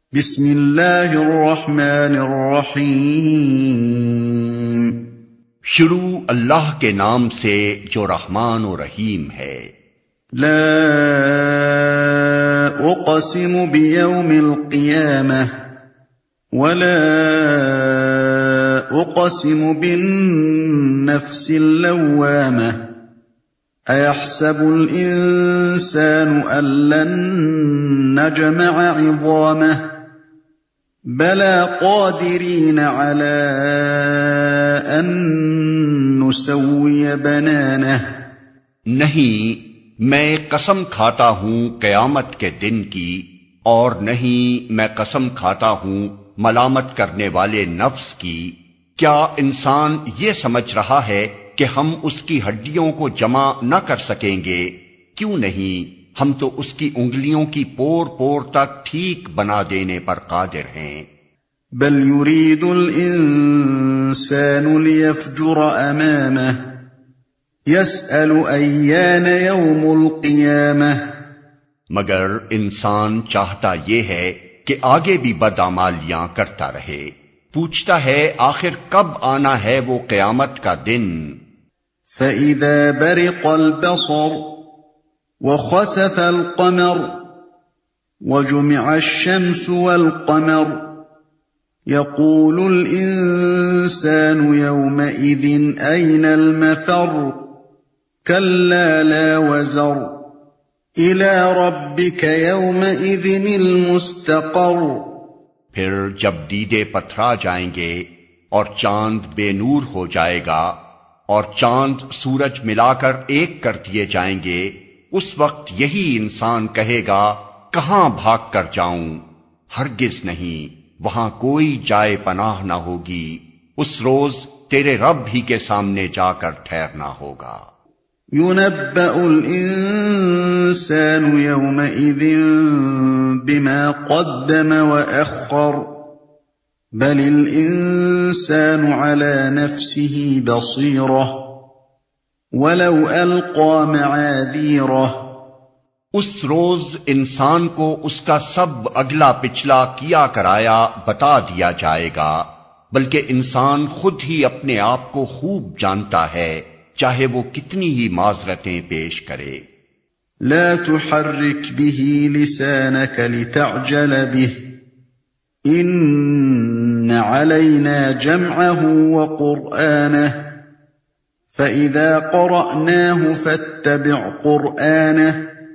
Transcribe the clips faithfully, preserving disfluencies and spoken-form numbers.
بسم اللہ الرحمن الرحیم۔ شروع اللہ کے نام سے جو رحمان و رحیم ہے۔ لا اقسم بیوم القیامہ ولا اقسم بالنفس اللوامہ ایحسب الانسان ان لن نجمع عظامہ بلا قادرین علی ان نسوی بنانہ۔ نہیں، میں قسم کھاتا ہوں قیامت کے دن کی، اور نہیں میں قسم کھاتا ہوں ملامت کرنے والے نفس کی۔ کیا انسان یہ سمجھ رہا ہے کہ ہم اس کی ہڈیوں کو جمع نہ کر سکیں گے؟ کیوں نہیں، ہم تو اس کی انگلیوں کی پور پور تک ٹھیک بنا دینے پر قادر ہیں۔ بل يريد الانسان ليفجر امامه يسأل ایان یوم القیامہ۔ مگر انسان چاہتا یہ ہے کہ آگے بھی بدعمالیاں کرتا رہے، پوچھتا ہے آخر کب آنا ہے وہ قیامت کا دن۔ فَإِذَا بَرِقَ الْبَصَرُ وَخَسَفَ الْقَمَرُ وَجُمِعَ الشَّمْسُ وَالْقَمَرُ يَقُولُ الْإِنسَانُ يَوْمَئِذٍ أَيْنَ الْمَفَرُّ كَلَّا لَا وَزَرَ إِلَى رَبِّكَ يَوْمَئِذٍ الْمُسْتَقَرُّ۔ پھر جب دیدے پتھرا جائیں گے اور چاند بے نور ہو جائے گا اور چاند سورج ملا کر ایک کر دیے جائیں گے، اس وقت یہی انسان کہے گا کہاں بھاگ کر جاؤں؟ ہرگز نہیں، وہاں کوئی جائے پناہ نہ ہوگی، اس روز تیرے رب ہی کے سامنے جا کر ٹھہرنا ہوگا۔ يُنَبَّأُ الْإِنسَانُ يَوْمَئِذٍ بِمَا قَدَّمَ وَأَخَّرَ بَلِ الْإِنسَانُ عَلَى نَفْسِهِ بَصِيرَةٌ وَلَوْ أَلْقَى مَعَاذِيرَهُ۔ اس روز انسان کو اس کا سب اگلا پچھلا کیا کرایا بتا دیا جائے گا، بلکہ انسان خود ہی اپنے آپ کو خوب جانتا ہے، چاہے وہ کتنی ہی معذرتیں پیش کرے۔ لا تحرك به لسانك لتعجل به إن علينا جمعه وقرآنه فإذا قرأناه فاتبع قرآنه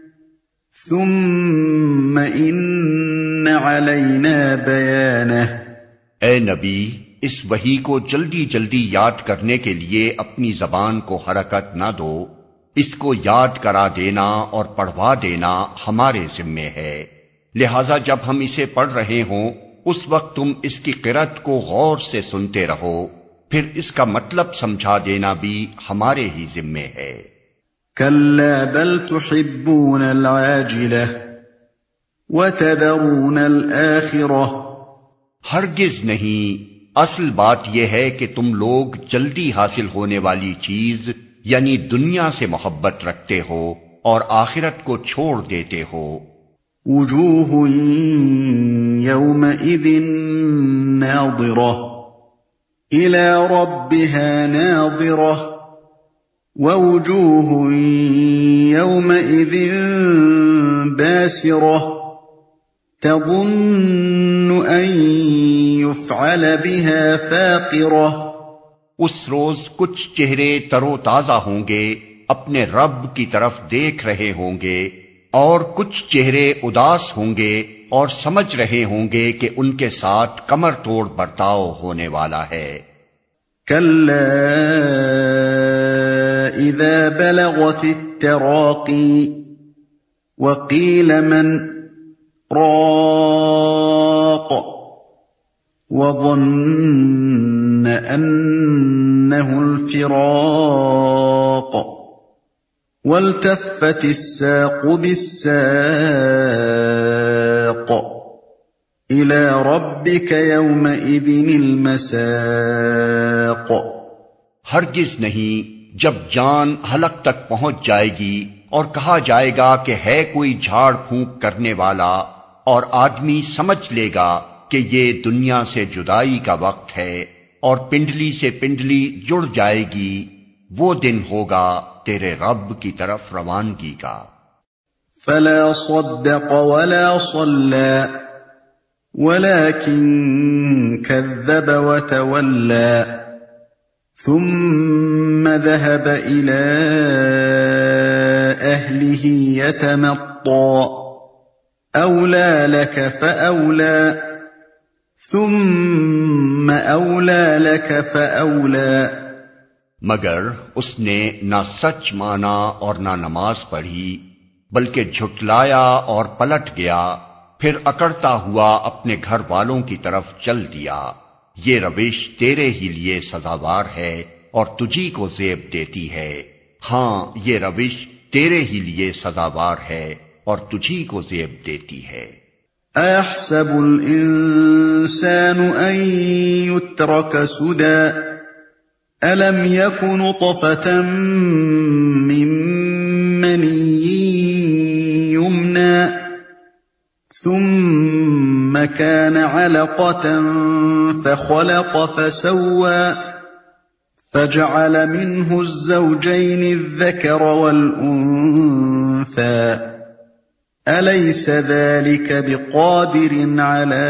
ثم إن علينا بيانه۔ اے نبی، اس وحی کو جلدی جلدی یاد کرنے کے لیے اپنی زبان کو حرکت نہ دو، اس کو یاد کرا دینا اور پڑھوا دینا ہمارے ذمے ہے، لہذا جب ہم اسے پڑھ رہے ہوں اس وقت تم اس کی قرأت کو غور سے سنتے رہو، پھر اس کا مطلب سمجھا دینا بھی ہمارے ہی ذمے ہے۔ كلا بل تحبون العاجلة وتذرون الآخرة۔ ہرگز نہیں، اصل بات یہ ہے کہ تم لوگ جلدی حاصل ہونے والی چیز یعنی دنیا سے محبت رکھتے ہو اور آخرت کو چھوڑ دیتے ہو۔ وجوہ یومئذ ناظرة إلى ربها ناظرة ووجوه يومئذ باسرة تظن أن يفعل بها فاقرة۔ اس روز کچھ چہرے تر و تازہ ہوں گے، اپنے رب کی طرف دیکھ رہے ہوں گے، اور کچھ چہرے اداس ہوں گے اور سمجھ رہے ہوں گے کہ ان کے ساتھ کمر توڑ برتاؤ ہونے والا ہے۔ كلا إذا بلغت التراقي وقيل من راق وظن أنه الفراق والتفت الساق بالساق إلى ربك يومئذ المساق۔ ہرگز نہیں، جب جان حلق تک پہنچ جائے گی اور کہا جائے گا کہ ہے کوئی جھاڑ پھونک کرنے والا، اور آدمی سمجھ لے گا کہ یہ دنیا سے جدائی کا وقت ہے اور پنڈلی سے پنڈلی جڑ جائے گی، وہ دن ہوگا تیرے رب کی طرف روانگی کا۔ فلا صدق ولا صلى ولكن كذب وتولى ثم ذهب إلى أهله يتمطى أولى لك فأولى ثم أولى لك فأولى۔ مگر اس نے نہ سچ مانا اور نہ نماز پڑھی، بلکہ جھٹلایا اور پلٹ گیا، پھر اکڑتا ہوا اپنے گھر والوں کی طرف چل دیا۔ یہ روش تیرے ہی لیے سزاوار ہے اور تجھی کو زیب دیتی ہے۔ ہاں، یہ روش تیرے ہی لیے سزاوار ہے اور تجھی کو زیب دیتی ہے۔ أَيَحْسَبُ الْإِنسَانُ أَن يُتْرَكَ سُدًى أَلَمْ يَكُ نُطْفَةً مِّن مَّنِيٍّ يُمْنَىٰ ثُمَّ كَانَ عَلَقَةً فَخَلَقَ فَسَوَّىٰ فَجَعَلَ مِنْهُ الزَّوْجَيْنِ الذَّكَرَ وَالْأُنثَىٰ أَلَيْسَ ذَلِكَ بِقَادِرٍ عَلَىٰ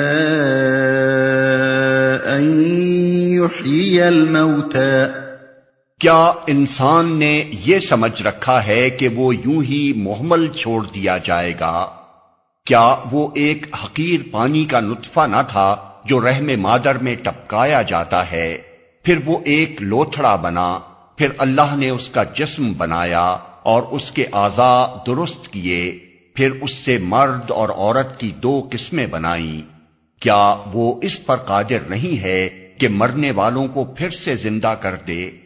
أَن يُحْيِيَ الْمَوْتَىٰ۔ کیا انسان نے یہ سمجھ رکھا ہے کہ وہ یوں ہی مہمل چھوڑ دیا جائے گا؟ کیا وہ ایک حقیر پانی کا نطفہ نہ تھا جو رحم مادر میں ٹپکایا جاتا ہے، پھر وہ ایک لوتھڑا بنا، پھر اللہ نے اس کا جسم بنایا اور اس کے اعضاء درست کیے، پھر اس سے مرد اور عورت کی دو قسمیں بنائیں۔ کیا وہ اس پر قادر نہیں ہے کہ مرنے والوں کو پھر سے زندہ کر دے؟